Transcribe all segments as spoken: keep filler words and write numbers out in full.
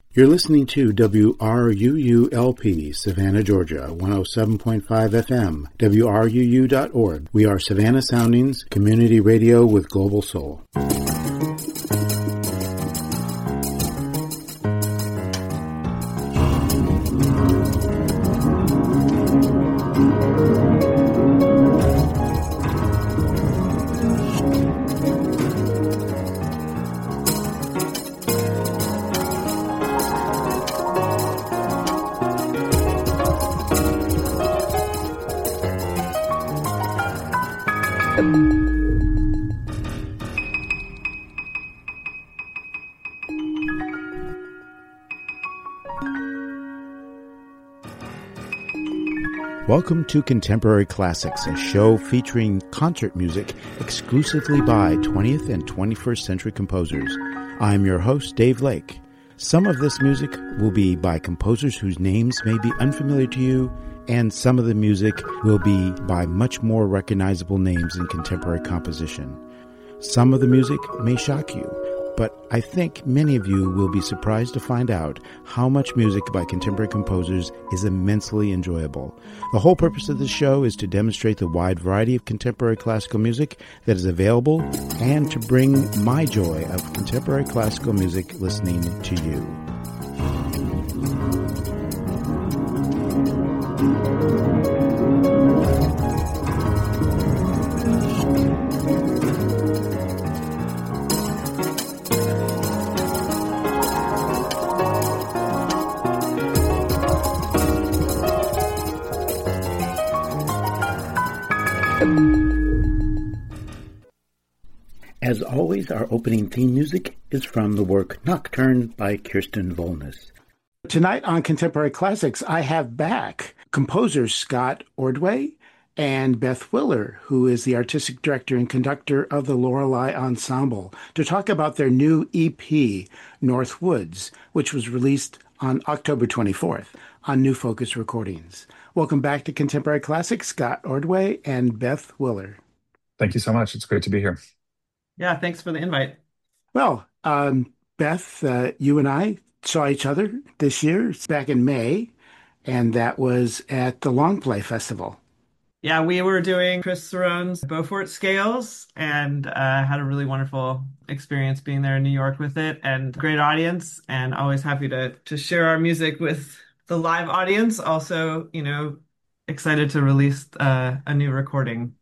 You're listening to W R U U L P, Savannah, Georgia, one oh seven point five F M, W R U U dot org. We are Savannah Soundings, community radio with global soul. Welcome to Contemporary Classics, a show featuring concert music exclusively by twentieth and twenty-first century composers. I'm your host, Dave Lake. Some of this music will be by composers whose names may be unfamiliar to you, and some of the music will be by much more recognizable names in contemporary composition. Some of the music may shock you, but I think many of you will be surprised to find out how much music by contemporary composers is immensely enjoyable. The whole purpose of this show is to demonstrate the wide variety of contemporary classical music that is available and to bring my joy of contemporary classical music listening to you. As always, our opening theme music is from the work Nocturne by Kirsten Volness. Tonight on Contemporary Classics, I have back composers Scott Ordway and Beth Willer, who is the artistic director and conductor of the Lorelei Ensemble, to talk about their new E P, North Woods, which was released on October twenty-fourth on New Focus Recordings. Welcome back to Contemporary Classics, Scott Ordway and Beth Willer. Thank you so much. It's great to be here. Yeah, thanks for the invite. Well, um, Beth, uh, you and I saw each other this year, back in May, and that was at the Long Play Festival. Yeah, we were doing Chris Cerrone's Beaufort Scales and uh, had a really wonderful experience being there in New York with it, and great audience, and always happy to to share our music with the live audience. Also, you know, excited to release uh, a new recording.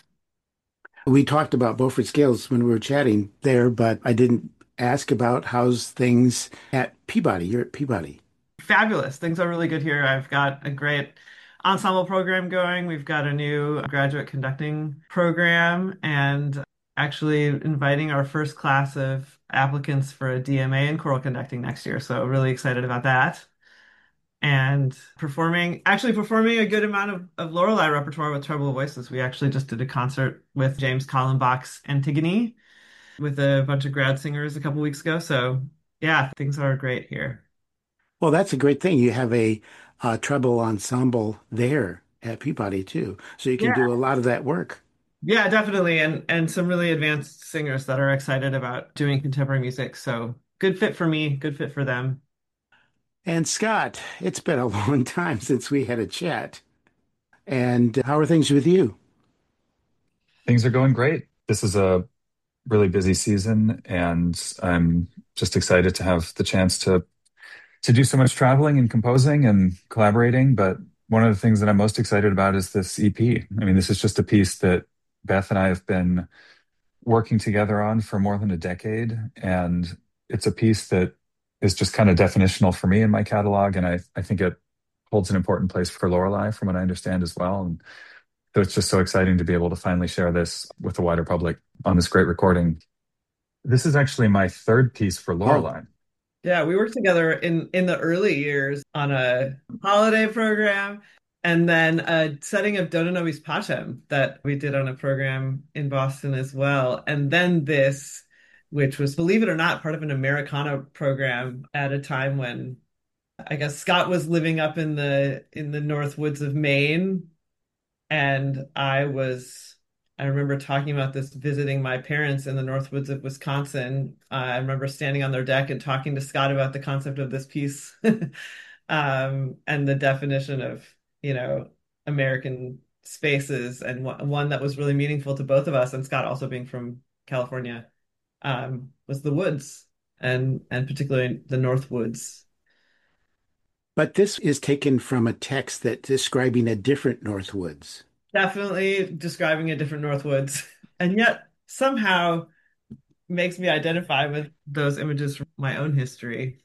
We talked about Beaufort Scales when we were chatting there, but I didn't ask about how's things at Peabody. You're at Peabody. Fabulous. Things are really good here. I've got a great ensemble program going. We've got a new graduate conducting program and actually inviting our first class of applicants for a D M A in choral conducting next year. So really excited about that. And performing, actually performing a good amount of, of Lorelei repertoire with Treble Voices. We actually just did a concert with James Kallenbach's Antigone with a bunch of grad singers a couple weeks ago. So yeah, things are great here. Well, that's a great thing. You have a uh, treble ensemble there at Peabody too. So you can Yeah. do a lot of that work. Yeah, definitely. And and some really advanced singers that are excited about doing contemporary music. So good fit for me, good fit for them. And Scott, it's been a long time since we had a chat. And how are things with you? Things are going great. This is a really busy season, and I'm just excited to have the chance to to do so much traveling and composing and collaborating. But one of the things that I'm most excited about is this E P. I mean, this is just a piece that Beth and I have been working together on for more than a decade, and it's a piece that is just kind of definitional for me in my catalog, and I, I think it holds an important place for Lorelei, from what I understand as well. And so it's just so exciting to be able to finally share this with the wider public on this great recording. This is actually my third piece for Lorelei. Oh. Yeah, we worked together in in the early years on a holiday program, and then a setting of Dona Nobis Pacem that we did on a program in Boston as well. And then this, which was, believe it or not, part of an Americana program at a time when I guess Scott was living up in the in the North Woods of Maine, and I was I remember talking about this visiting my parents in the Northwoods of Wisconsin. Uh, I remember standing on their deck and talking to Scott about the concept of this piece um, and the definition of, you know, American spaces, and one that was really meaningful to both of us, and Scott also being from California, um, was the woods, and and particularly the Northwoods. But this is taken from a text that's describing a different Northwoods. Definitely describing a different Northwoods, and yet somehow makes me identify with those images from my own history.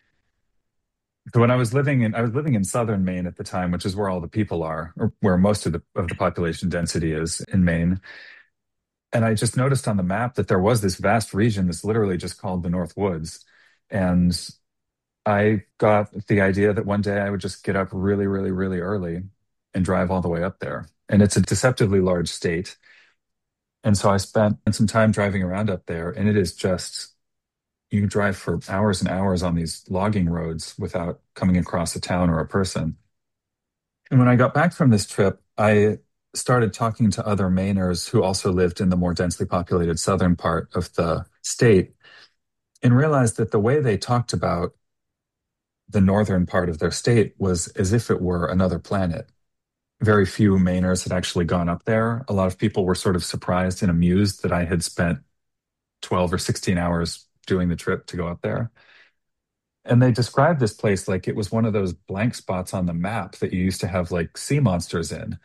So when I was living in I was living in southern Maine at the time, which is where all the people are, or where most of the of the population density is in Maine. And I just noticed on the map that there was this vast region that's literally just called the North Woods. And I got the idea that one day I would just get up really, really, really early and drive all the way up there. And it's a deceptively large state. And so I spent some time driving around up there, and it is just, you drive for hours and hours on these logging roads without coming across a town or a person. And when I got back from this trip, I started talking to other Mainers who also lived in the more densely populated southern part of the state, and realized that the way they talked about the northern part of their state was as if it were another planet. Very few Mainers had actually gone up there. A lot of people were sort of surprised and amused that I had spent twelve or sixteen hours doing the trip to go up there. And they described this place like it was one of those blank spots on the map that you used to have like sea monsters in.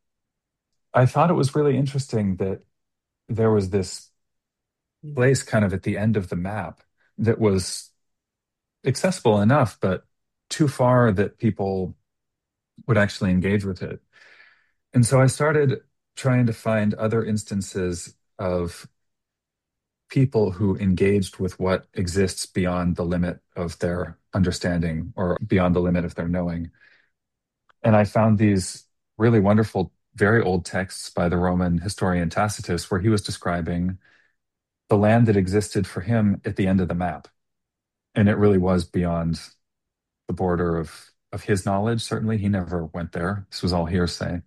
I thought it was really interesting that there was this place kind of at the end of the map that was accessible enough, but too far that people would actually engage with it. And so I started trying to find other instances of people who engaged with what exists beyond the limit of their understanding or beyond the limit of their knowing. And I found these really wonderful, very old texts by the Roman historian Tacitus, where he was describing the land that existed for him at the end of the map. And it really was beyond the border of, of his knowledge. Certainly, he never went there. This was all hearsay.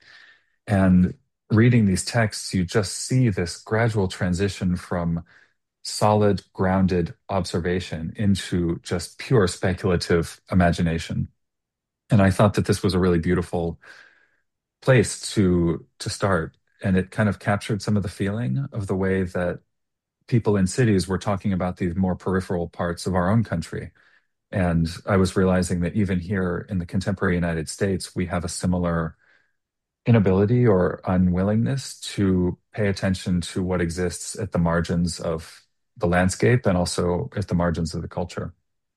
And reading these texts, you just see this gradual transition from solid, grounded observation into just pure speculative imagination. And I thought that this was a really beautiful place to to start. And it kind of captured some of the feeling of the way that people in cities were talking about these more peripheral parts of our own country. And I was realizing that even here in the contemporary United States, we have a similar inability or unwillingness to pay attention to what exists at the margins of the landscape and also at the margins of the culture.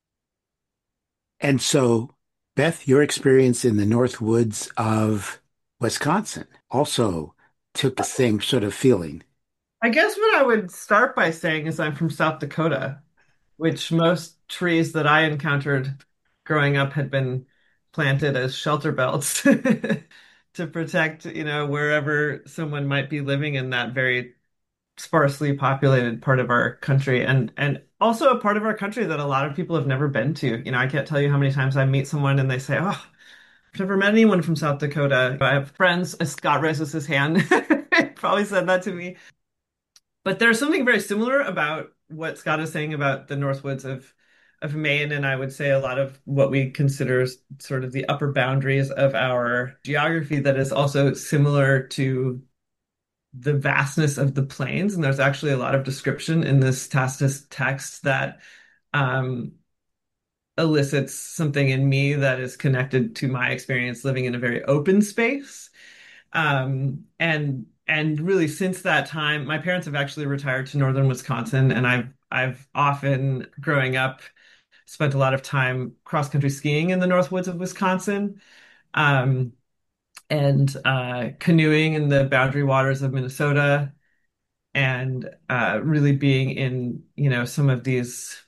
And so, Beth, your experience in the North Woods of Wisconsin also took the same sort of feeling. I guess what I would start by saying is I'm from South Dakota, which most trees that I encountered growing up had been planted as shelter belts to protect, you know, wherever someone might be living in that very sparsely populated part of our country, and and also a part of our country that a lot of people have never been to. You know, I can't tell you how many times I meet someone and they say, "Oh, I've never met anyone from South Dakota." I have friends, as Scott raises his hand, probably said that to me. But there's something very similar about what Scott is saying about the Northwoods of of Maine, and I would say a lot of what we consider sort of the upper boundaries of our geography that is also similar to the vastness of the plains. And there's actually a lot of description in this Tacitus text that um, elicits something in me that is connected to my experience living in a very open space. Um, and and really since that time, my parents have actually retired to northern Wisconsin, and I've I've often growing up spent a lot of time cross country skiing in the North Woods of Wisconsin, um, and uh, canoeing in the boundary waters of Minnesota, and uh, really being in, you know, some of these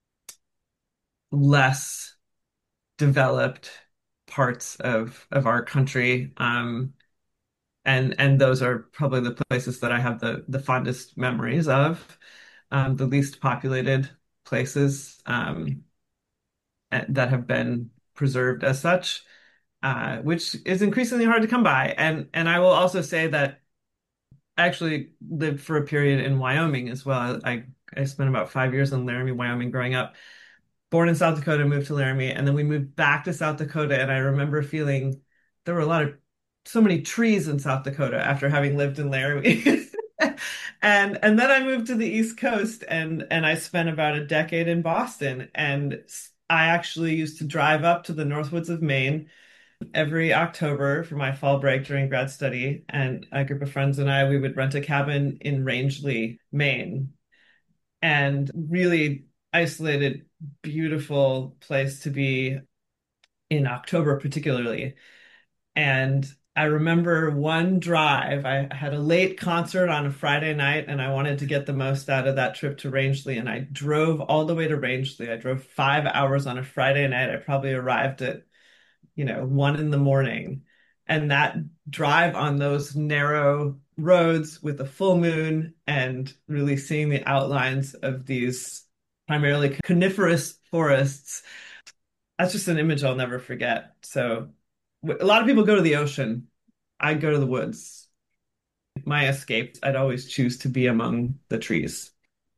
less developed parts of of our country. Um, and and those are probably the places that I have the the fondest memories of, um, the least populated places, um, that have been preserved as such, uh, which is increasingly hard to come by. And and I will also say that actually lived for a period in Wyoming as well. I, I spent about five years in Laramie, Wyoming growing up. Born in South Dakota, moved to Laramie, and then we moved back to South Dakota. And I remember feeling there were a lot of so many trees in South Dakota after having lived in Laramie. And and then I moved to the East Coast and and I spent about a decade in Boston. And I actually used to drive up to the Northwoods of Maine every October for my fall break during grad study. And a group of friends and I, we would rent a cabin in Rangeley, Maine, and really isolated, beautiful place to be in October, particularly. And I remember one drive, I had a late concert on a Friday night, and I wanted to get the most out of that trip to Rangeley. And I drove all the way to Rangeley. I drove five hours on a Friday night. I probably arrived at, you know, one in the morning. And that drive on those narrow roads with a full moon and really seeing the outlines of these primarily coniferous forests, that's just an image I'll never forget. So a lot of people go to the ocean. I go to the woods. My escape, I'd always choose to be among the trees.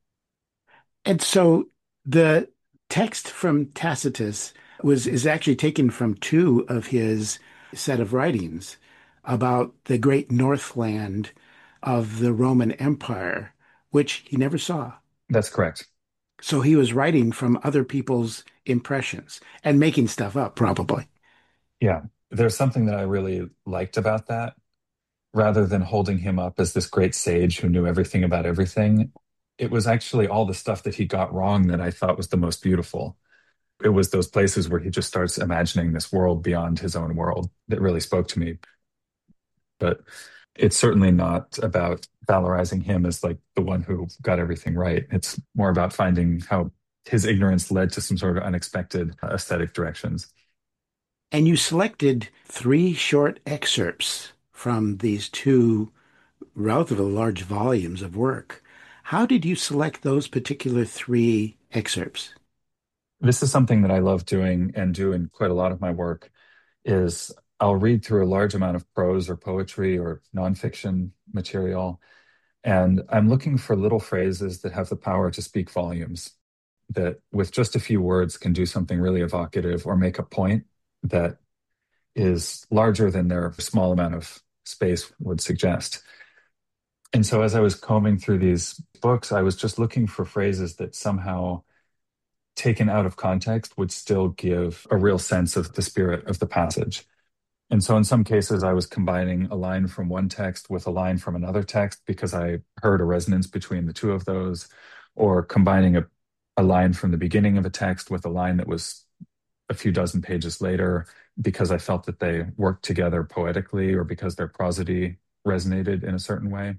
And so the text from Tacitus was is actually taken from two of his set of writings about the great Northland of the Roman Empire, which he never saw. That's correct. So he was writing from other people's impressions and making stuff up, probably. Yeah. There's something that I really liked about that. Rather than holding him up as this great sage who knew everything about everything, it was actually all the stuff that he got wrong that I thought was the most beautiful. It was those places where he just starts imagining this world beyond his own world that really spoke to me. But it's certainly not about valorizing him as like the one who got everything right. It's more about finding how his ignorance led to some sort of unexpected aesthetic directions. And you selected three short excerpts from these two relatively large volumes of work. How did you select those particular three excerpts? This is something that I love doing and do in quite a lot of my work is I'll read through a large amount of prose or poetry or nonfiction material, and I'm looking for little phrases that have the power to speak volumes, that with just a few words can do something really evocative or make a point that is larger than their small amount of space would suggest. And so as I was combing through these books, I was just looking for phrases that somehow, taken out of context, would still give a real sense of the spirit of the passage. And so in some cases, I was combining a line from one text with a line from another text because I heard a resonance between the two of those, or combining a, a line from the beginning of a text with a line that was a few dozen pages later because I felt that they worked together poetically or because their prosody resonated in a certain way.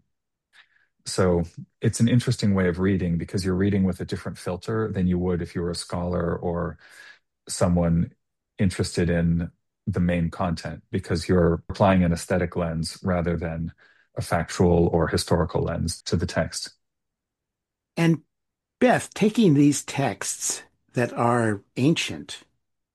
So it's an interesting way of reading because you're reading with a different filter than you would if you were a scholar or someone interested in the main content, because you're applying an aesthetic lens rather than a factual or historical lens to the text. And Beth, taking these texts that are ancient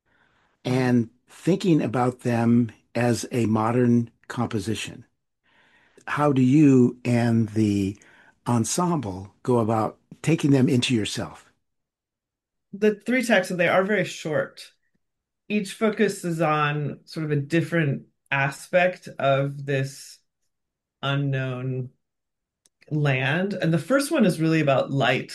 and thinking about them as a modern composition, how do you and the ensemble go about taking them into yourself? The three texts, they are very short. Each focuses on sort of a different aspect of this unknown land. And the first one is really about light,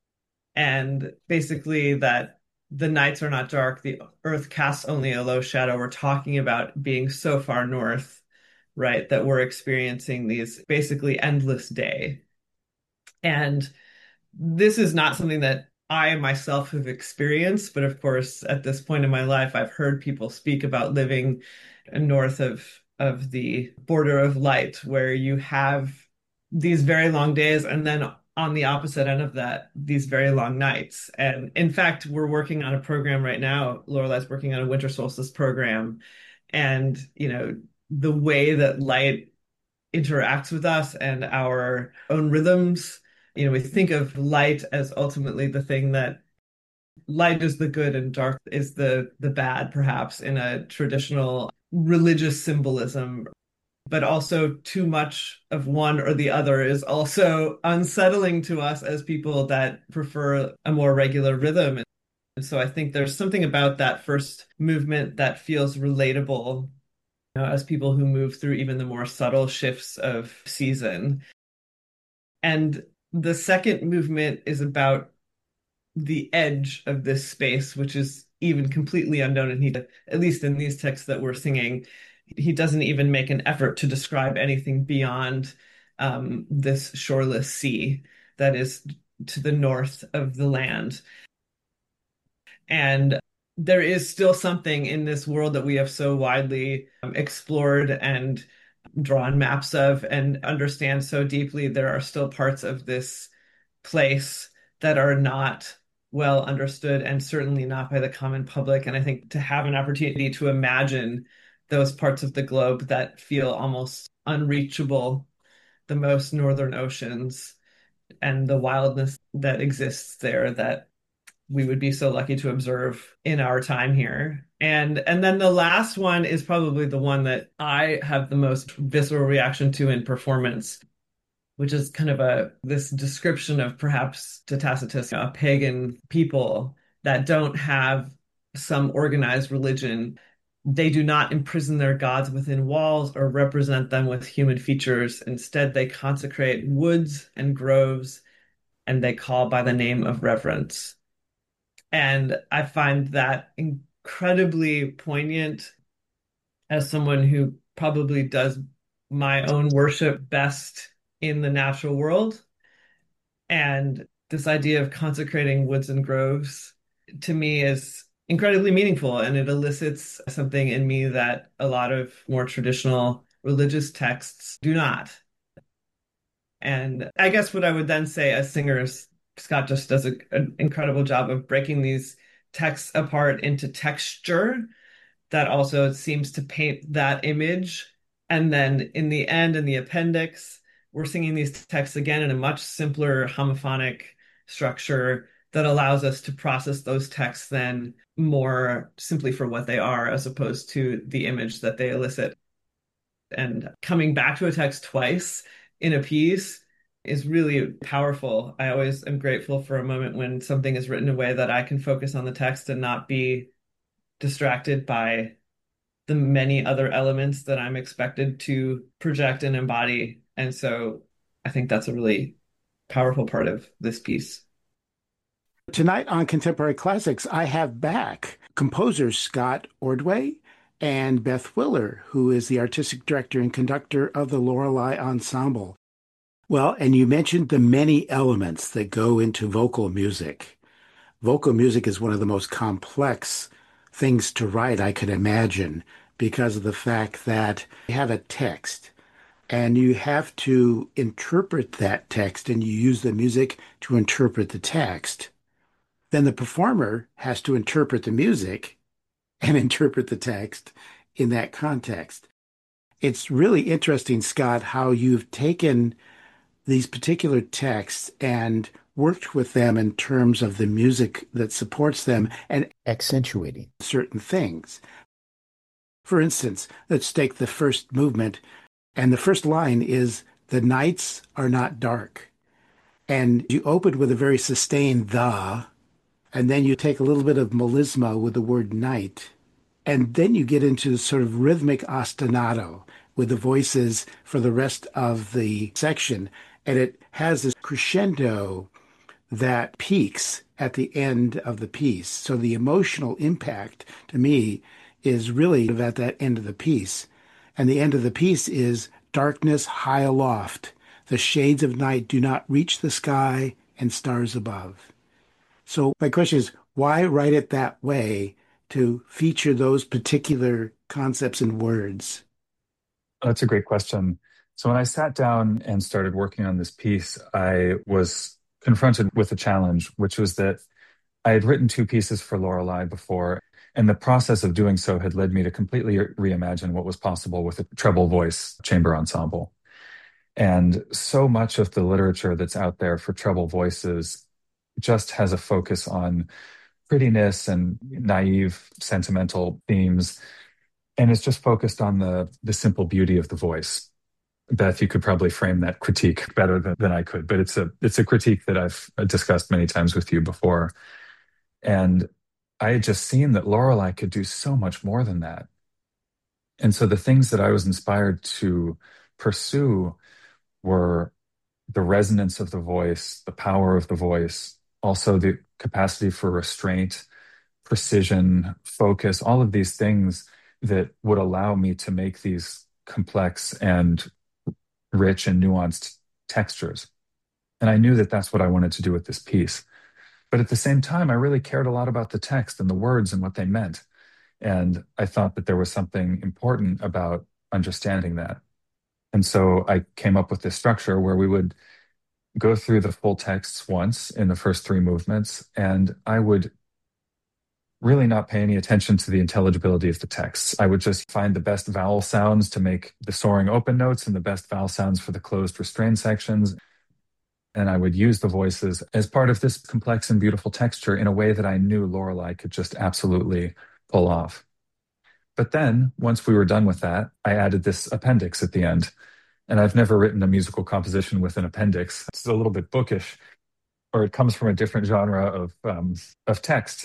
and basically that the nights are not dark, the earth casts only a low shadow. We're talking about being so far north, right, that we're experiencing these basically endless day. And this is not something that I myself have experienced, but of course, at this point in my life, I've heard people speak about living north of of the border of light, where you have these very long days, and then on the opposite end of that, these very long nights. And in fact, we're working on a program right now. Lorelai's working on a winter solstice program, and you know, the way that light interacts with us and our own rhythms. You know, we think of light as ultimately the thing that light is the good and dark is the the bad, perhaps in a traditional religious symbolism. but also too much of one or the other is also unsettling to us as people that prefer a more regular rhythm. And so I think there's something about that first movement that feels relatable, you know, as people who move through even the more subtle shifts of season. And the second movement is about the edge of this space, which is even completely unknown. And he, at least in these texts that we're singing, he doesn't even make an effort to describe anything beyond um, this shoreless sea that is to the north of the land. And there is still something in this world that we have so widely um, explored and drawn maps of and understand so deeply. There are still parts of this place that are not well understood and certainly not by the common public. And I think to have an opportunity to imagine those parts of the globe that feel almost unreachable, the most northern oceans, and the wildness that exists there that we would be so lucky to observe in our time here. And and then the last one is probably the one that I have the most visceral reaction to in performance, which is kind of a this description of perhaps to Tacitus, a pagan people that don't have some organized religion. They do not imprison their gods within walls or represent them with human features. Instead, they consecrate woods and groves, and they call by the name of reverence. And I find that incredibly poignant as someone who probably does my own worship best in the natural world. And this idea of consecrating woods and groves to me is incredibly meaningful, and it elicits something in me that a lot of more traditional religious texts do not. And I guess what I would then say as singers, Scott just does a, an incredible job of breaking these texts apart into texture that also seems to paint that image. And then in the end, in the appendix, we're singing these texts again in a much simpler homophonic structure that allows us to process those texts then more simply for what they are, as opposed to the image that they elicit. And coming back to a text twice in a piece is really powerful. I always am grateful for a moment when something is written in a way that I can focus on the text and not be distracted by the many other elements that I'm expected to project and embody. And so I think that's a really powerful part of this piece. Tonight on Contemporary Classics, I have back composers Scott Ordway and Beth Willer, who is the artistic director and conductor of the Lorelei Ensemble. Well, and you mentioned the many elements that go into vocal music. Vocal music is one of the most complex things to write, I could imagine, because of the fact that you have a text and you have to interpret that text and you use the music to interpret the text. Then the performer has to interpret the music and interpret the text in that context. It's really interesting, Scott, how you've taken these particular texts and worked with them in terms of the music that supports them and accentuating certain things. For instance, let's take the first movement, and the first line is, "The nights are not dark." And you open with a very sustained the, and then you take a little bit of melisma with the word night. And then you get into sort of rhythmic ostinato with the voices for the rest of the section. And it has this crescendo that peaks at the end of the piece. So the emotional impact to me is really at that end of the piece. And the end of the piece is darkness high aloft. The shades of night do not reach the sky and stars above. So my question is, why write it that way to feature those particular concepts and words? That's a great question. So when I sat down and started working on this piece, I was confronted with a challenge, which was that I had written two pieces for Lorelei before, and the process of doing so had led me to completely reimagine what was possible with a treble voice chamber ensemble. And so much of the literature that's out there for treble voices just has a focus on prettiness and naive, sentimental themes. And it's just focused on the the simple beauty of the voice. Beth, you could probably frame that critique better than, than I could, but it's a it's a critique that I've discussed many times with you before. And I had just seen that Lorelei could do so much more than that. And so the things that I was inspired to pursue were the resonance of the voice, the power of the voice, also the capacity for restraint, precision, focus, all of these things that would allow me to make these complex and rich and nuanced textures. And I knew that that's what I wanted to do with this piece. But at the same time, I really cared a lot about the text and the words and what they meant. And I thought that there was something important about understanding that. And so I came up with this structure where we would go through the full texts once in the first three movements, and I would really not pay any attention to the intelligibility of the texts. I would just find the best vowel sounds to make the soaring open notes and the best vowel sounds for the closed restrained sections. And I would use the voices as part of this complex and beautiful texture in a way that I knew Lorelei could just absolutely pull off. But then, once we were done with that, I added this appendix at the end. And I've never written a musical composition with an appendix. It's a little bit bookish, or it comes from a different genre of um, of text.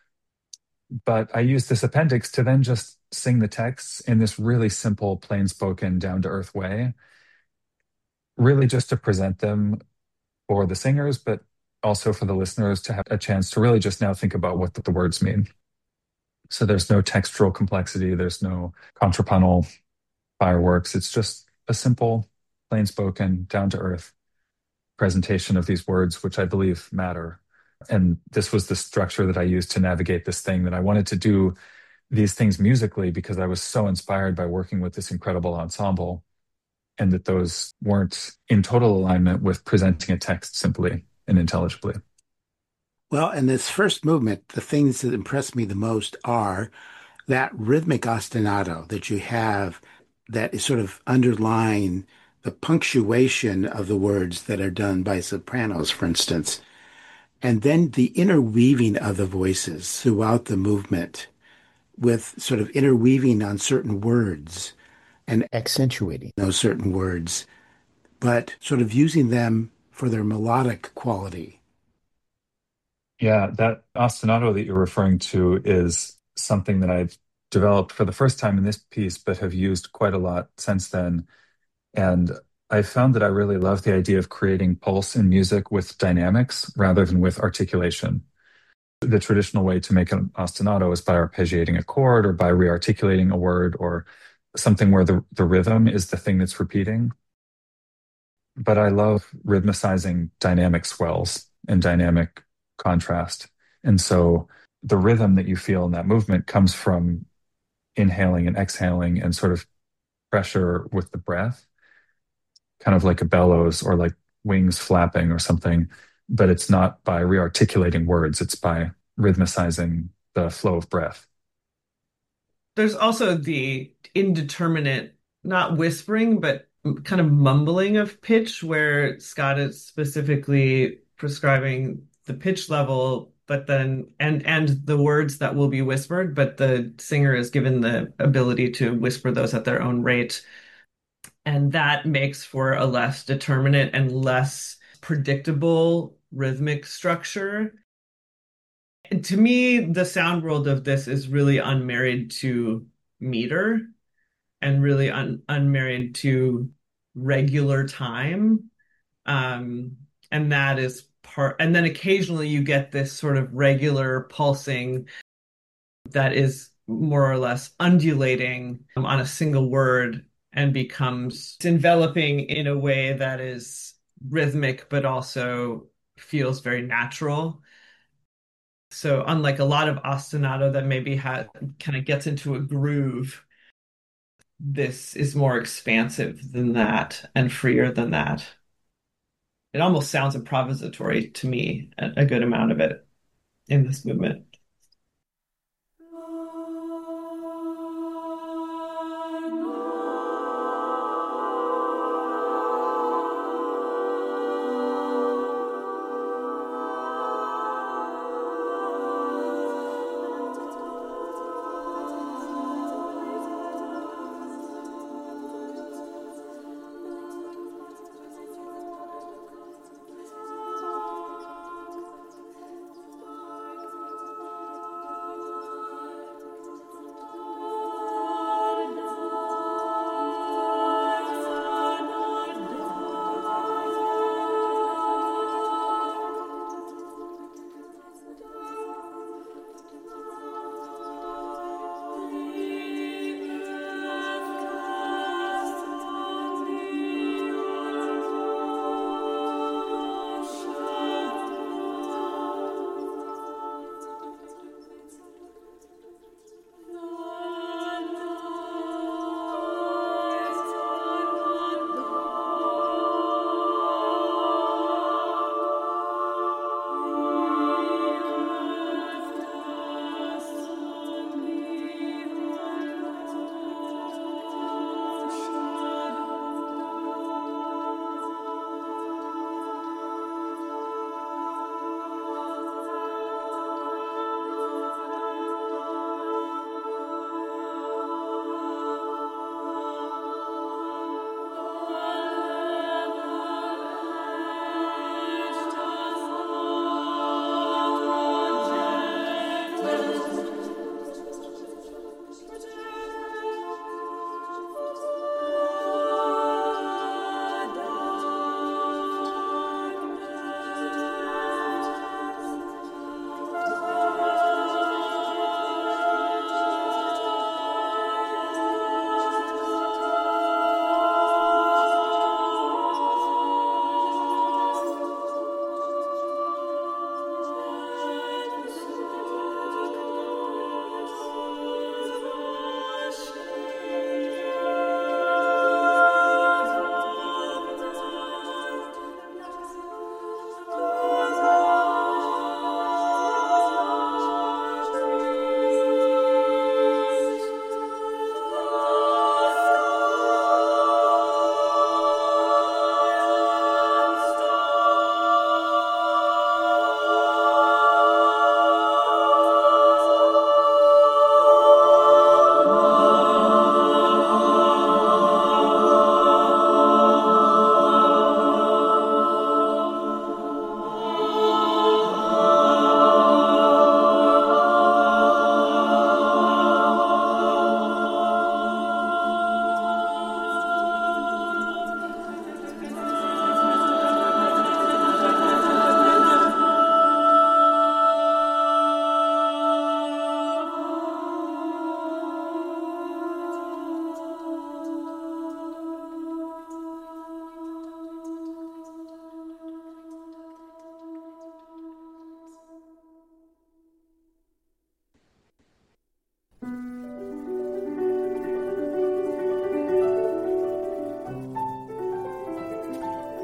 But I used this appendix to then just sing the texts in this really simple, plain-spoken, down-to-earth way, really just to present them for the singers, but also for the listeners to have a chance to really just now think about what the words mean. So there's no textural complexity, there's no contrapuntal fireworks. It's just a simple, plain-spoken, down-to-earth presentation of these words, which I believe matter. And this was the structure that I used to navigate this thing, that I wanted to do these things musically because I was so inspired by working with this incredible ensemble, and that those weren't in total alignment with presenting a text simply and intelligibly. Well, in this first movement, the things that impress me the most are that rhythmic ostinato that you have that is sort of underlying the punctuation of the words that are done by sopranos, for instance, and then the interweaving of the voices throughout the movement with sort of interweaving on certain words and accentuating those certain words, but sort of using them for their melodic quality. Yeah, that ostinato that you're referring to is something that I've developed for the first time in this piece, but have used quite a lot since then. And I found that I really love the idea of creating pulse in music with dynamics rather than with articulation. The traditional way to make an ostinato is by arpeggiating a chord or by rearticulating a word or something where the, the rhythm is the thing that's repeating. But I love rhythmicizing dynamic swells and dynamic contrast. And so the rhythm that you feel in that movement comes from inhaling and exhaling and sort of pressure with the breath, kind of like a bellows or like wings flapping or something. But it's not by rearticulating words, it's by rhythmicizing the flow of breath. There's also the indeterminate, not whispering, but kind of mumbling of pitch, where Scott is specifically prescribing the pitch level, but then and and the words that will be whispered, but the singer is given the ability to whisper those at their own rate. And that makes for a less determinate and less predictable rhythmic structure. And to me, the sound world of this is really unmarried to meter and really un unmarried to regular time. Um, and that is part, and then occasionally you get this sort of regular pulsing that is more or less undulating on a single word and becomes enveloping in a way that is rhythmic, but also feels very natural. So unlike a lot of ostinato that maybe has kind of gets into a groove, this is more expansive than that and freer than that. It almost sounds improvisatory to me, a, a good amount of it in this movement.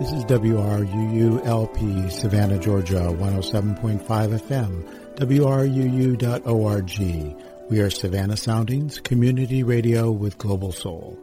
This is W R U U L P, Savannah, Georgia, one oh seven point five F M, W R U U dot org. We are Savannah Soundings, community radio with global soul.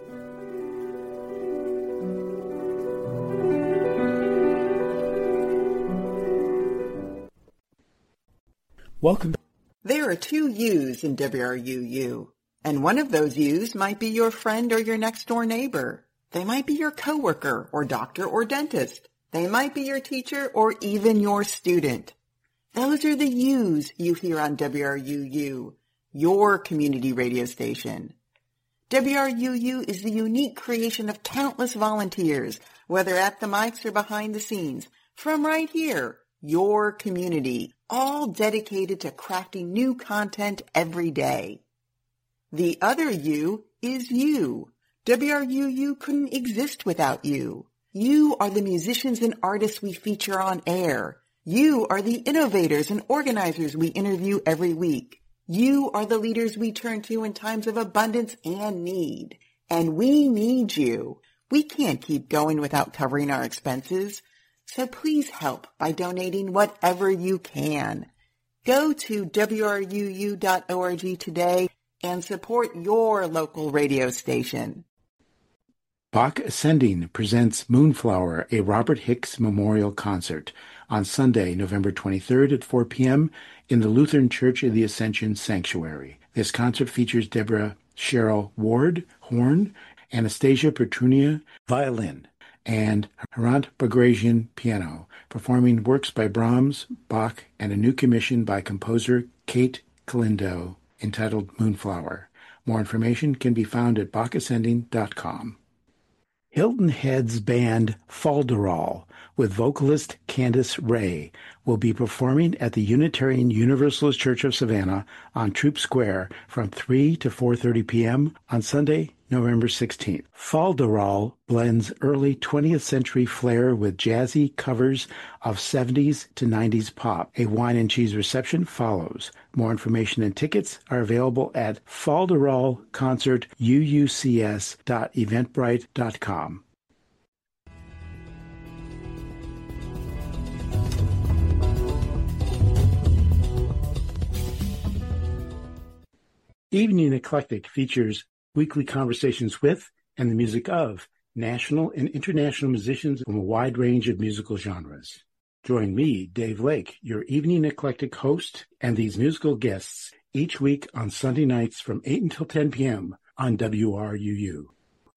Welcome. There are two U's in W R U U, and one of those U's might be your friend or your next-door neighbor. They might be your coworker or doctor or dentist. They might be your teacher or even your student. Those are the U's you hear on W R U U, your community radio station. W R U U is the unique creation of countless volunteers, whether at the mics or behind the scenes, from right here, your community, all dedicated to crafting new content every day. The other U is you. W R U U couldn't exist without you. You are the musicians and artists we feature on air. You are the innovators and organizers we interview every week. You are the leaders we turn to in times of abundance and need. And we need you. We can't keep going without covering our expenses. So please help by donating whatever you can. Go to W R U U dot org today and support your local radio station. Bach Ascending presents Moonflower, a Robert Hicks Memorial Concert, on Sunday, November twenty-third at four p.m. in the Lutheran Church of the Ascension Sanctuary. This concert features Deborah Cheryl Ward, horn, Anastasia Petrunia, violin, and Hrant Bagrasian, piano, performing works by Brahms, Bach, and a new commission by composer Kate Kalindo entitled Moonflower. More information can be found at bach ascending dot com. Hilton Head's band Falderal, with vocalist Candice Ray, will be performing at the Unitarian Universalist Church of Savannah on Troop Square from three to four thirty p.m. on Sunday, November sixteenth. Falderal blends early twentieth century flair with jazzy covers of seventies to nineties pop. A wine and cheese reception follows. More information and tickets are available at falderal concert u u c s dot eventbrite dot com. Evening Eclectic features weekly conversations with and the music of national and international musicians from a wide range of musical genres. Join me, Dave Lake, your Evening Eclectic host, and these musical guests each week on Sunday nights from eight until ten p.m. on W R U U.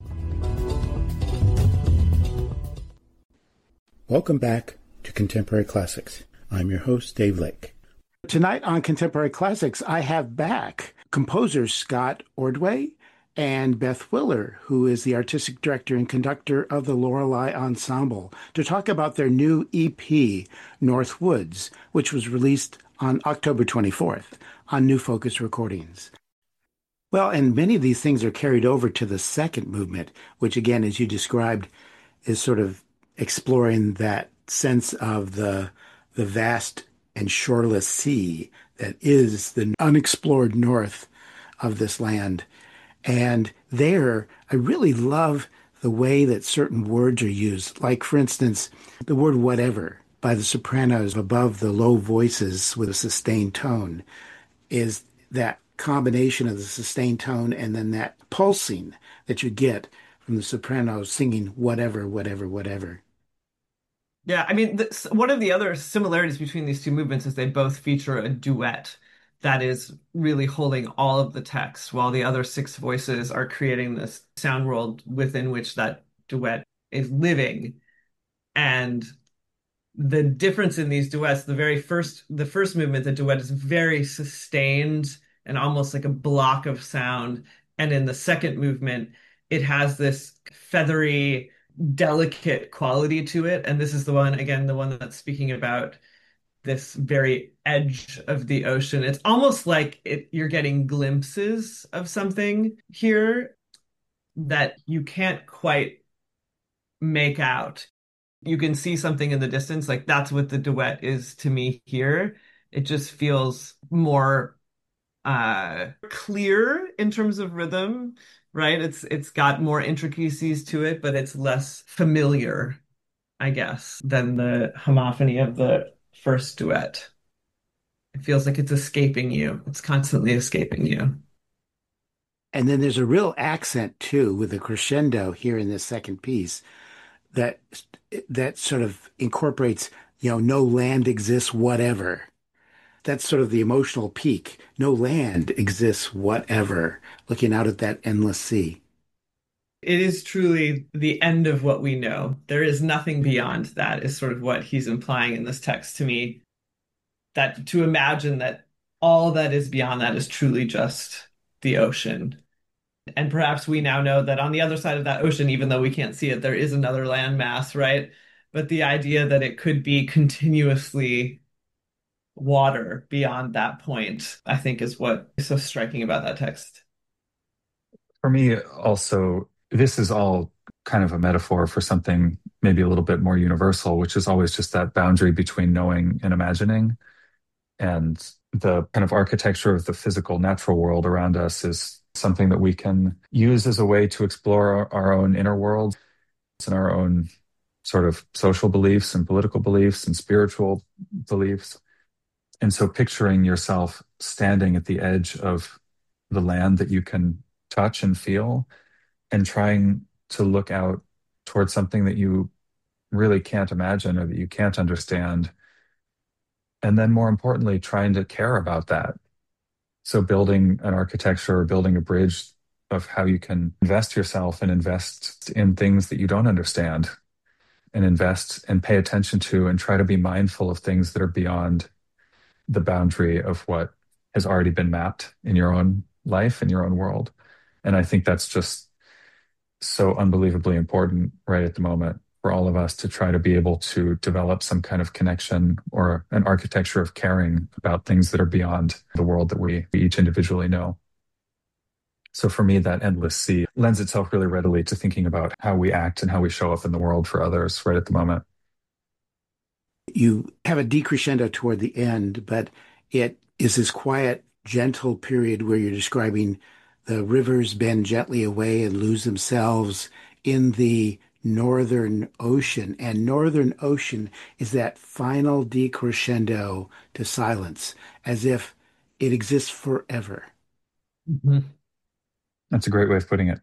Welcome back to Contemporary Classics. I'm your host, Dave Lake. Tonight on Contemporary Classics, I have back composers Scott Ordway and Beth Willer, who is the artistic director and conductor of the Lorelei Ensemble, to talk about their new E P, North Woods, which was released on October twenty-fourth on New Focus Recordings. Well, and many of these things are carried over to the second movement, which again, as you described, is sort of exploring that sense of the the vast and shoreless sea that is the unexplored north of this land. And there, I really love the way that certain words are used. Like, for instance, the word whatever by the sopranos above the low voices with a sustained tone is that combination of the sustained tone and then that pulsing that you get from the sopranos singing whatever, whatever, whatever. Yeah, I mean, this, one of the other similarities between these two movements is they both feature a duet that is really holding all of the text, while the other six voices are creating this sound world within which that duet is living. And the difference in these duets, the very first, the first movement, the duet is very sustained and almost like a block of sound. And in the second movement, it has this feathery, delicate quality to it. And this is the one, again, the one that's speaking about this very edge of the ocean. It's almost like it, you're getting glimpses of something here that you can't quite make out. You can see something in the distance, like that's what the duet is to me here. It just feels more uh, clear in terms of rhythm, right? It's it's got more intricacies to it, but it's less familiar. I guess, than the homophony of the first duet. It feels like it's escaping you. It's constantly escaping you. And then there's a real accent too with the crescendo here in this second piece that that sort of incorporates, you know, no land exists, whatever. That's sort of the emotional peak. No land exists, whatever, looking out at that endless sea. It is truly the end of what we know. There is nothing beyond that, is sort of what he's implying in this text to me. That to imagine that all that is beyond that is truly just the ocean. And perhaps we now know that on the other side of that ocean, even though we can't see it, there is another landmass, right? But the idea that it could be continuously water beyond that point, I think is what is so striking about that text. For me, also, this is all kind of a metaphor for something maybe a little bit more universal, which is always just that boundary between knowing and imagining. And the kind of architecture of the physical natural world around us is something that we can use as a way to explore our, our own inner world and our own sort of social beliefs and political beliefs and spiritual beliefs. And so picturing yourself standing at the edge of the land that you can touch and feel and trying to look out towards something that you really can't imagine or that you can't understand. And then more importantly, trying to care about that. So building an architecture or building a bridge of how you can invest yourself and invest in things that you don't understand and invest and pay attention to and try to be mindful of things that are beyond the boundary of what has already been mapped in your own life, in your own world. And I think that's just so unbelievably important right at the moment for all of us to try to be able to develop some kind of connection or an architecture of caring about things that are beyond the world that we, we each individually know. So for me, that endless sea lends itself really readily to thinking about how we act and how we show up in the world for others right at the moment. You have a decrescendo toward the end, but it is this quiet, gentle period where you're describing the rivers bend gently away and lose themselves in the Northern Ocean. And Northern Ocean is that final decrescendo to silence, as if it exists forever. Mm-hmm. That's a great way of putting it.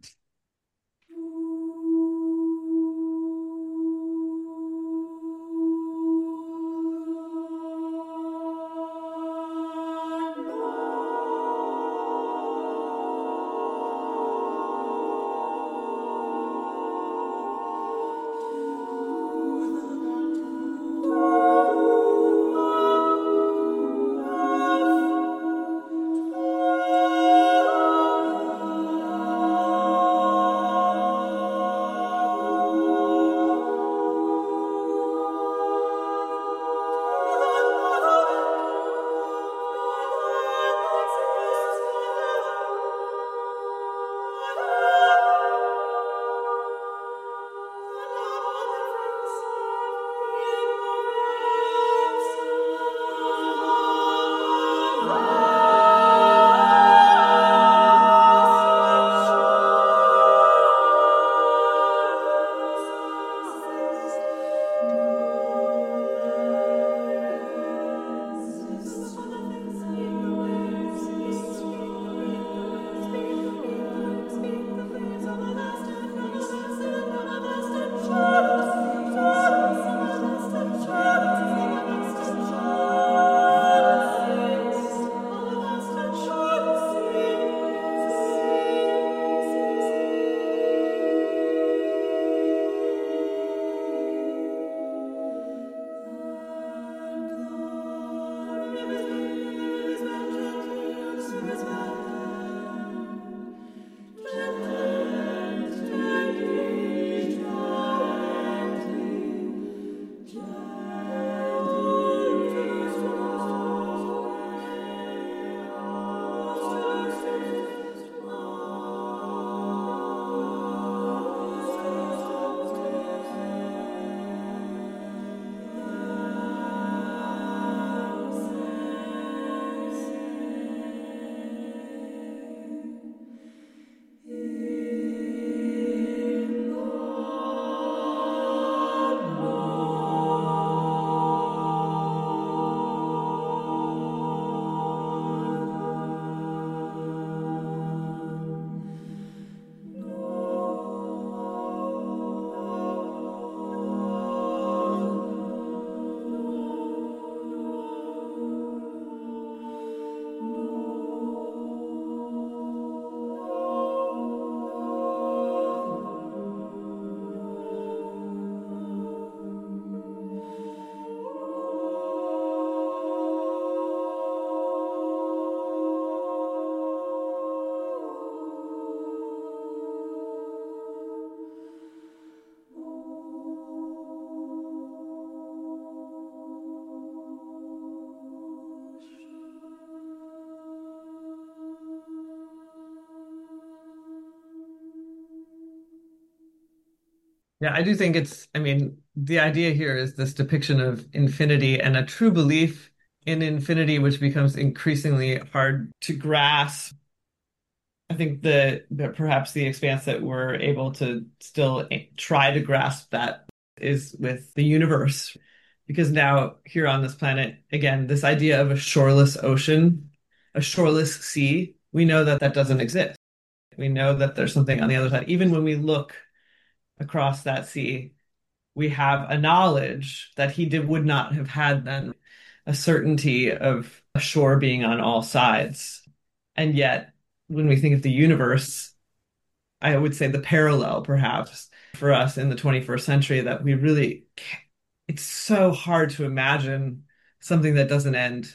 Yeah, I do think it's, I mean, the idea here is this depiction of infinity and a true belief in infinity, which becomes increasingly hard to grasp. I think that that perhaps the expanse that we're able to still try to grasp that is with the universe. Because now, here on this planet, again, this idea of a shoreless ocean, a shoreless sea, we know that that doesn't exist. We know that there's something on the other side. Even when we look across that sea, we have a knowledge that he did would not have had then, a certainty of a shore being on all sides. And yet, when we think of the universe, I would say the parallel perhaps for us in the twenty-first century that we really, it's so hard to imagine something that doesn't end.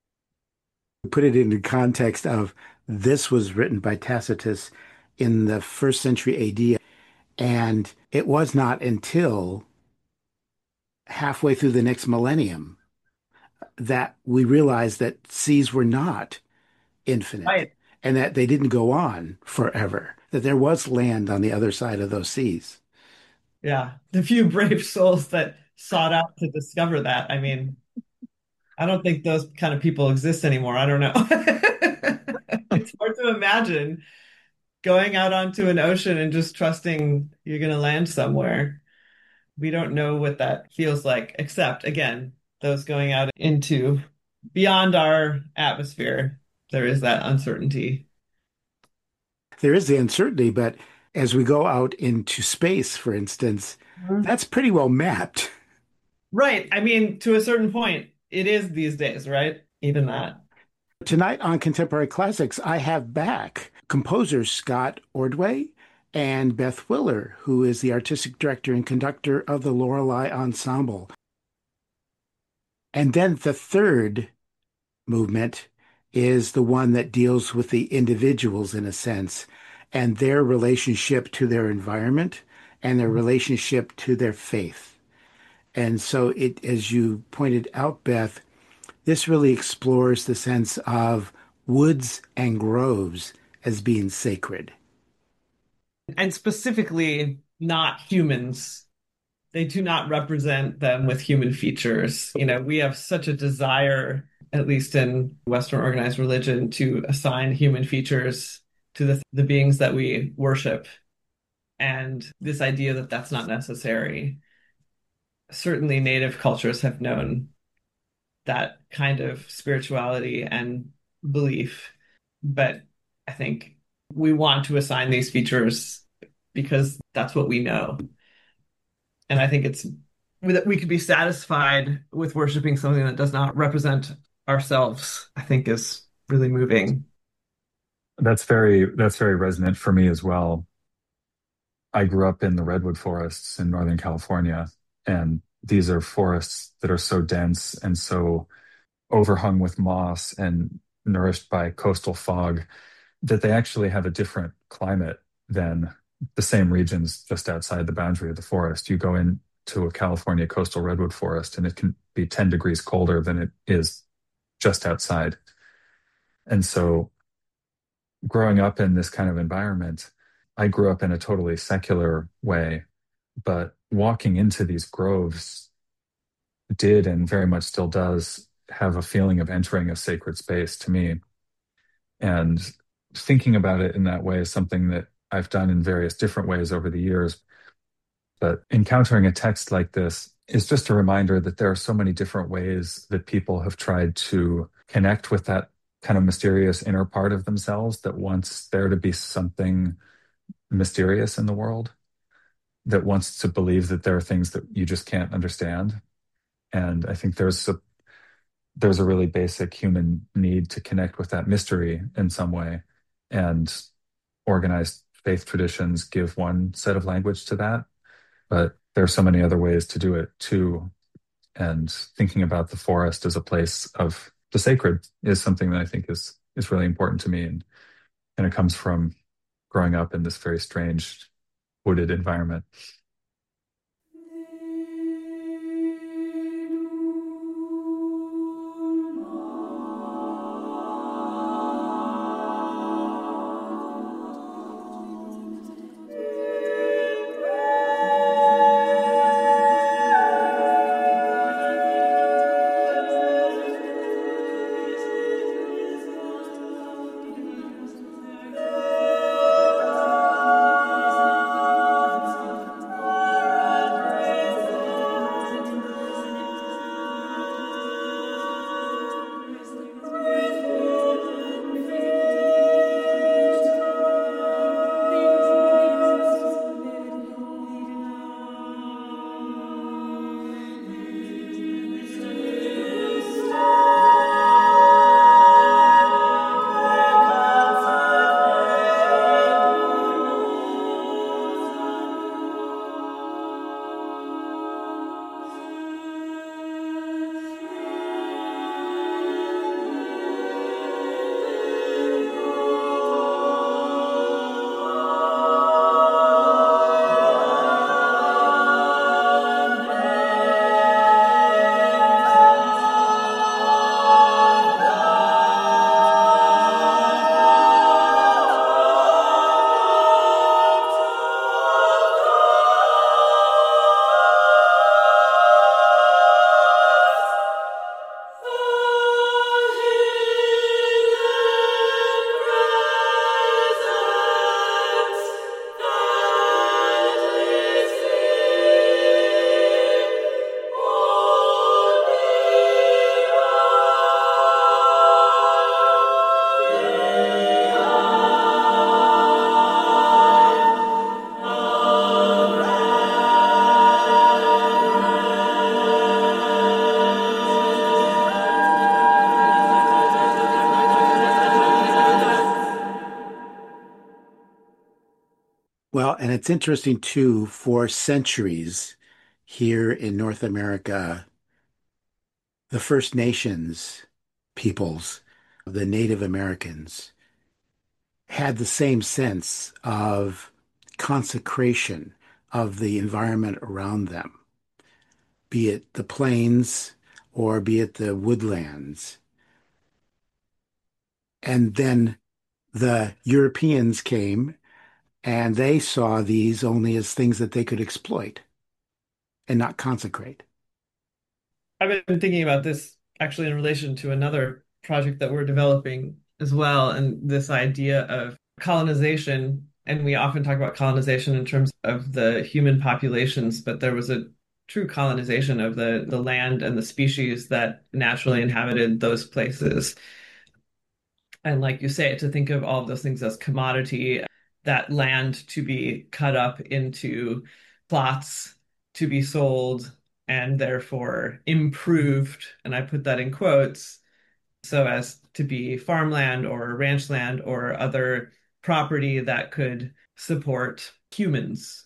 Put it into context of this was written by Tacitus in the first century A D, and it was not until halfway through the next millennium that we realized that seas were not infinite Right. and that they didn't go on forever, that there was land on the other side of those seas. Yeah. The few brave souls that sought out to discover that. I mean, I don't think those kind of people exist anymore. I don't know. It's hard to imagine going out onto an ocean and just trusting you're going to land somewhere. We don't know what that feels like, except, again, those going out into beyond our atmosphere. There is that uncertainty. There is the uncertainty, but as we go out into space, for instance, Mhm. that's pretty well mapped. Right. I mean, to a certain point, it is these days, right? Even that. Tonight on Contemporary Classics, I have back composers Scott Ordway and Beth Willer, who is the artistic director and conductor of the Lorelei Ensemble. And then the third movement is the one that deals with the individuals in a sense and their relationship to their environment and their relationship to their faith. And so it, as you pointed out, Beth, this really explores the sense of woods and groves as being sacred. And specifically, not humans. They do not represent them with human features. You know, we have such a desire, at least in Western organized religion, to assign human features to the, the beings that we worship. And this idea that that's not necessary. Certainly, native cultures have known that kind of spirituality and belief. But I think we want to assign these features because that's what we know. And I think it's that we could be satisfied with worshiping something that does not represent ourselves, I think is really moving. That's very that's very resonant for me as well. I grew up in the redwood forests in Northern California, and these are forests that are so dense and so overhung with moss and nourished by coastal fog that they actually have a different climate than the same regions just outside the boundary of the forest. You go into a California coastal redwood forest and it can be ten degrees colder than it is just outside. And so growing up in this kind of environment, I grew up in a totally secular way, but walking into these groves did and very much still does have a feeling of entering a sacred space to me. And thinking about it in that way is something that I've done in various different ways over the years. But encountering a text like this is just a reminder that there are so many different ways that people have tried to connect with that kind of mysterious inner part of themselves that wants there to be something mysterious in the world, that wants to believe that there are things that you just can't understand. And I think there's a there's a really basic human need to connect with that mystery in some way. And organized faith traditions give one set of language to that, but there are so many other ways to do it too. And thinking about the forest as a place of the sacred is something that I think is is really important to me. And, and it comes from growing up in this very strange wooded environment. Well, and it's interesting too, for centuries here in North America, the First Nations peoples, the Native Americans, had the same sense of consecration of the environment around them, be it the plains or be it the woodlands. And then the Europeans came and they saw these only as things that they could exploit and not consecrate. I've been thinking about this actually in relation to another project that we're developing as well, and this idea of colonization. And we often talk about colonization in terms of the human populations, but there was a true colonization of the, the land and the species that naturally inhabited those places. And like you say, to think of all of those things as commodity, that land to be cut up into plots to be sold and therefore improved, and I put that in quotes, so as to be farmland or ranch land or other property that could support humans.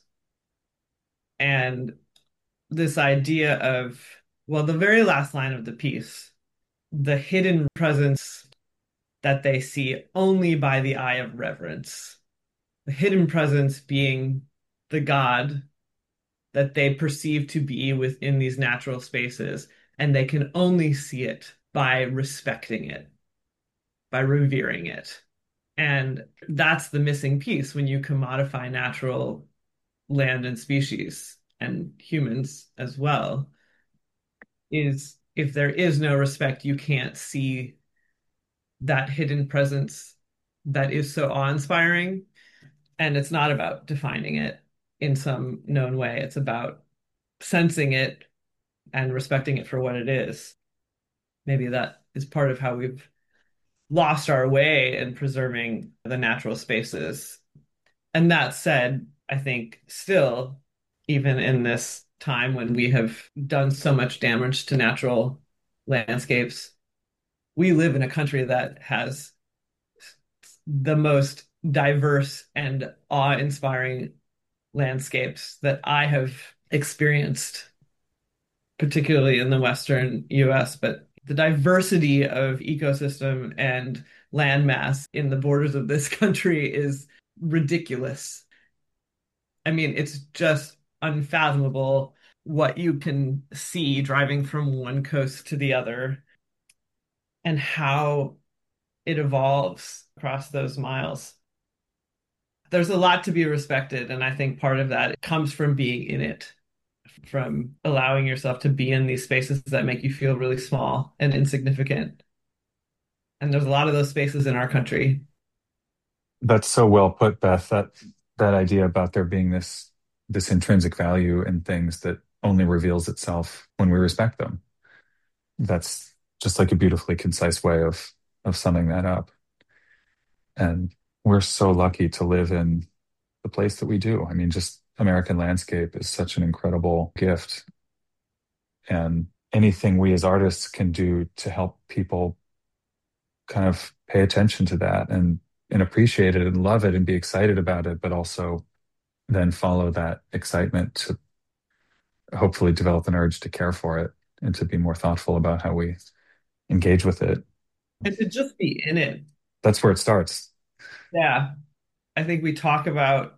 And this idea of, well, the very last line of the piece, the hidden presence that they see only by the eye of reverence, the hidden presence being the God that they perceive to be within these natural spaces, and they can only see it by respecting it, by revering it. And that's the missing piece when you commodify natural land and species and humans as well, is if there is no respect, you can't see that hidden presence that is so awe-inspiring. And it's not about defining it in some known way. It's about sensing it and respecting it for what it is. Maybe that is part of how we've lost our way in preserving the natural spaces. And that said, I think still, even in this time when we have done so much damage to natural landscapes, we live in a country that has the most diverse and awe-inspiring landscapes that I have experienced, particularly in the Western U S, but the diversity of ecosystem and landmass in the borders of this country is ridiculous. I mean, it's just unfathomable what you can see driving from one coast to the other and how it evolves across those miles. There's a lot to be respected, and I think part of that comes from being in it, from allowing yourself to be in these spaces that make you feel really small and insignificant. And there's a lot of those spaces in our country. That's so well put, Beth. That that idea about there being this this intrinsic value in things that only reveals itself when we respect them. That's just like a beautifully concise way of of summing that up. And we're so lucky to live in the place that we do. I mean, just American landscape is such an incredible gift. And anything we as artists can do to help people kind of pay attention to that and, and appreciate it and love it and be excited about it, but also then follow that excitement to hopefully develop an urge to care for it and to be more thoughtful about how we engage with it. And to just be in it. That's where it starts. Yeah. I think we talk about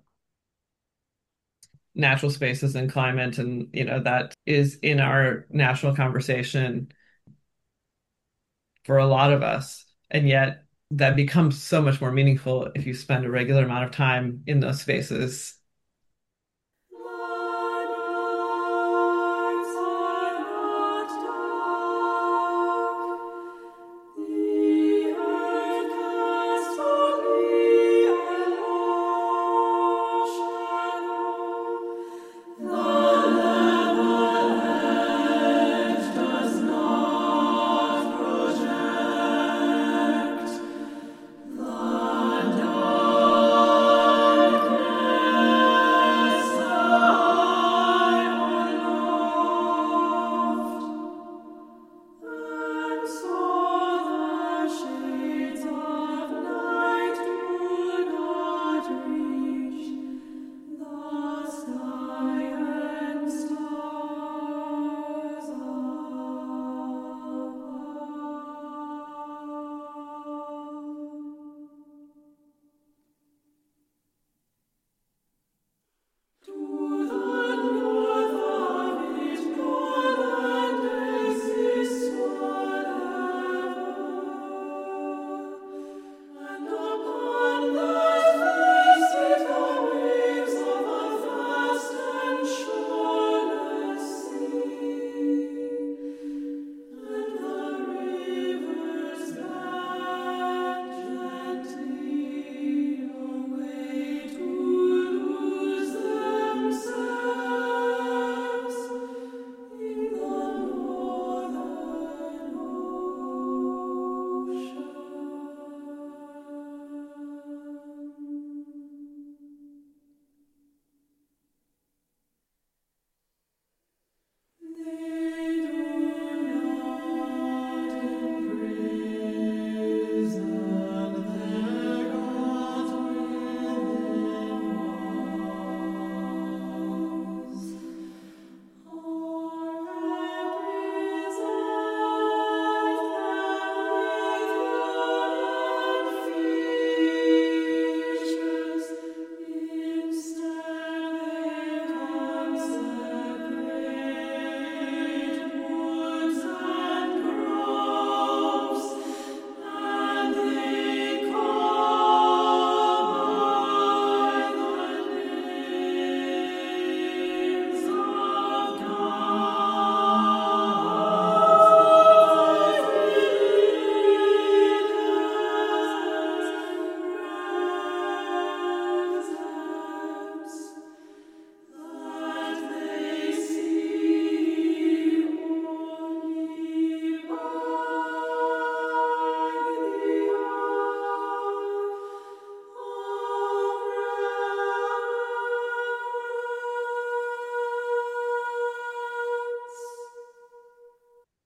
natural spaces and climate, and you know that is in our national conversation for a lot of us, and yet that becomes so much more meaningful if you spend a regular amount of time in those spaces.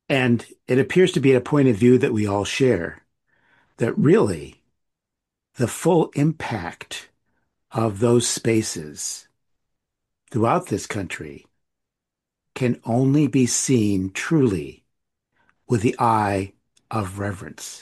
And it appears to be a point of view that we all share, that really the full impact of those spaces throughout this country can only be seen truly with the eye of reverence.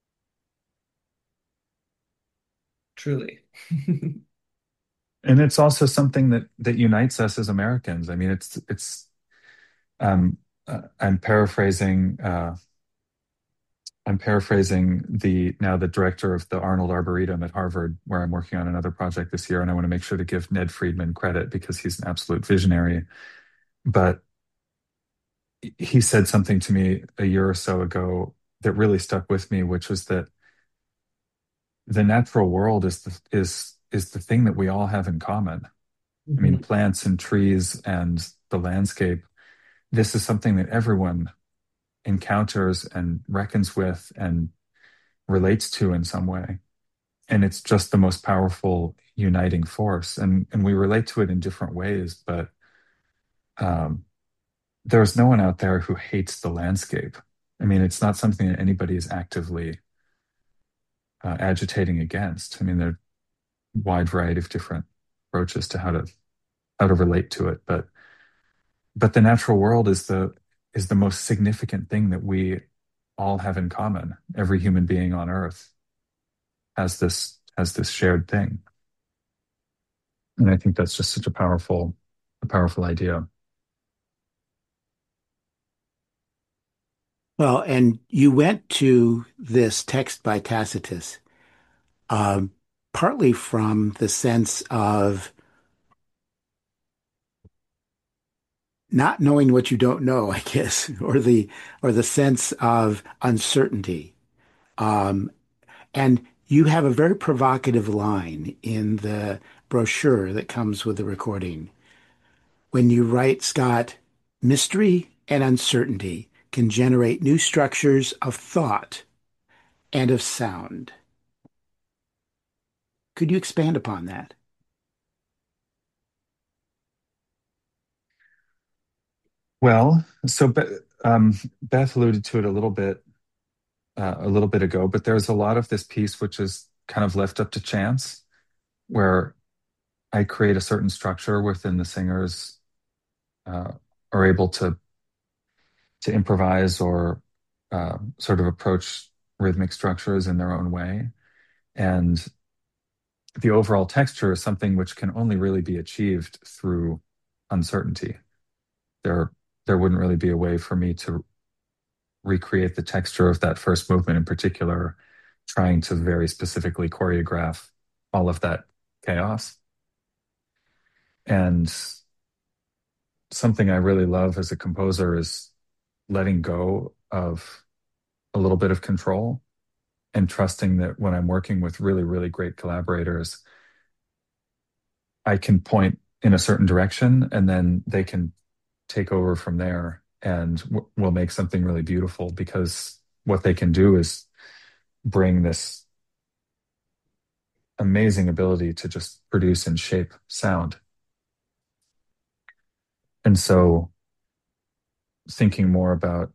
Truly. And it's also something that that unites us as Americans. I mean, it's it's um uh, I'm paraphrasing uh I'm paraphrasing the now the director of the Arnold Arboretum at Harvard, where I'm working on another project this year, and I want to make sure to give Ned Friedman credit because he's an absolute visionary. But he said something to me a year or so ago that really stuck with me, which was that the natural world is the is is the thing that we all have in common. I mean, Mhm. plants and trees and the landscape. This is something that everyone encounters and reckons with and relates to in some way. And it's just the most powerful uniting force. And and we relate to it in different ways, but um, there's no one out there who hates the landscape. I mean, it's not something that anybody is actively uh, agitating against. I mean, there are a wide variety of different approaches to how to how to relate to it, but but the natural world is the is the most significant thing that we all have in common. Every human being on Earth has this has this shared thing, and I think that's just such a powerful a powerful idea. Well, and you went to this text by Tacitus, um, partly from the sense of not knowing what you don't know, I guess, or the or the sense of uncertainty. Um, and you have a very provocative line in the brochure that comes with the recording. When you write, Scott, mystery and uncertainty can generate new structures of thought and of sound. Could you expand upon that? Well, so Be- um, Beth alluded to it a little bit uh, a little bit ago, but there's a lot of this piece which is kind of left up to chance, where I create a certain structure within the singers uh, are able to to improvise or uh, sort of approach rhythmic structures in their own way. And the overall texture is something which can only really be achieved through uncertainty. There, there wouldn't really be a way for me to recreate the texture of that first movement in particular, trying to very specifically choreograph all of that chaos. And something I really love as a composer is letting go of a little bit of control and trusting that when I'm working with really, really great collaborators, I can point in a certain direction and then they can take over from there and w- we'll make something really beautiful because what they can do is bring this amazing ability to just produce and shape sound. And so thinking more about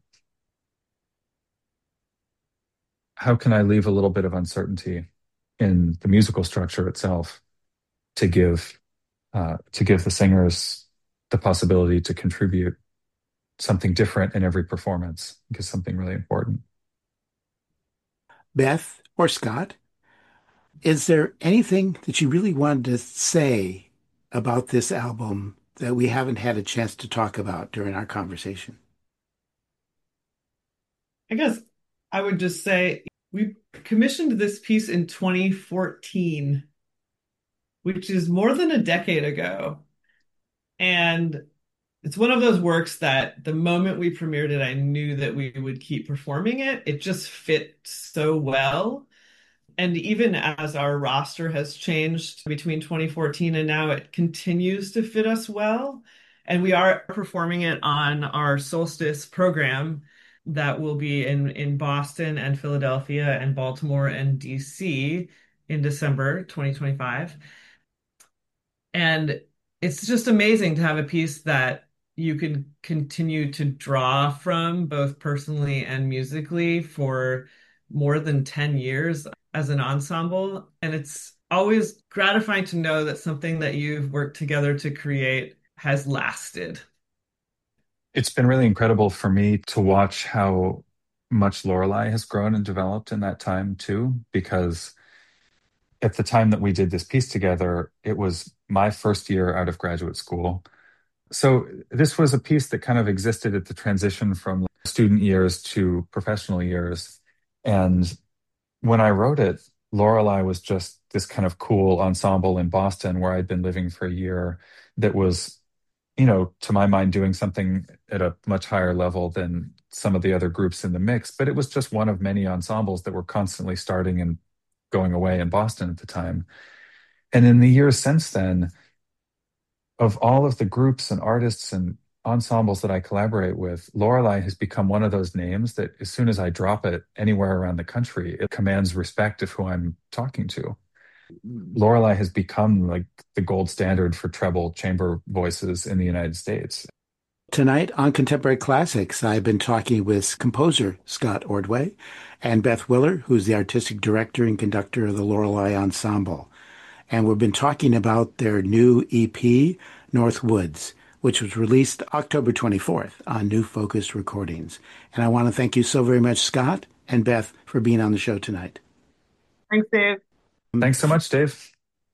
how can I leave a little bit of uncertainty in the musical structure itself to give uh, to give the singers the possibility to contribute something different in every performance, because something really important. Beth or Scott, is there anything that you really wanted to say about this album that we haven't had a chance to talk about during our conversation? I guess I would just say we commissioned this piece in twenty fourteen, which is more than a decade ago. And it's one of those works that the moment we premiered it, I knew that we would keep performing it. It just fit so well. And even as our roster has changed between twenty fourteen and now, it continues to fit us well. And we are performing it on our Solstice program that will be in, in Boston and Philadelphia and Baltimore and D C in December twenty twenty-five. And it's just amazing to have a piece that you can continue to draw from both personally and musically for more than ten years as an ensemble. And it's always gratifying to know that something that you've worked together to create has lasted. It's been really incredible for me to watch how much Lorelei has grown and developed in that time too, because at the time that we did this piece together, it was my first year out of graduate school. So this was a piece that kind of existed at the transition from student years to professional years. And when I wrote it, Lorelei was just this kind of cool ensemble in Boston where I'd been living for a year that was, you know, to my mind, doing something at a much higher level than some of the other groups in the mix. But it was just one of many ensembles that were constantly starting and going away in Boston at the time. And in the years since then, of all of the groups and artists and ensembles that I collaborate with, Lorelei has become one of those names that as soon as I drop it anywhere around the country, it commands respect of who I'm talking to. Lorelei has become like the gold standard for treble chamber voices in the United States. Tonight on Contemporary Classics, I've been talking with composer Scott Ordway and Beth Willer, who's the artistic director and conductor of the Lorelei Ensemble. And we've been talking about their new E P, North Woods, which was released October twenty-fourth on New Focus Recordings. And I want to thank you so very much, Scott and Beth, for being on the show tonight. Thanks, Dave. Thanks so much, Dave.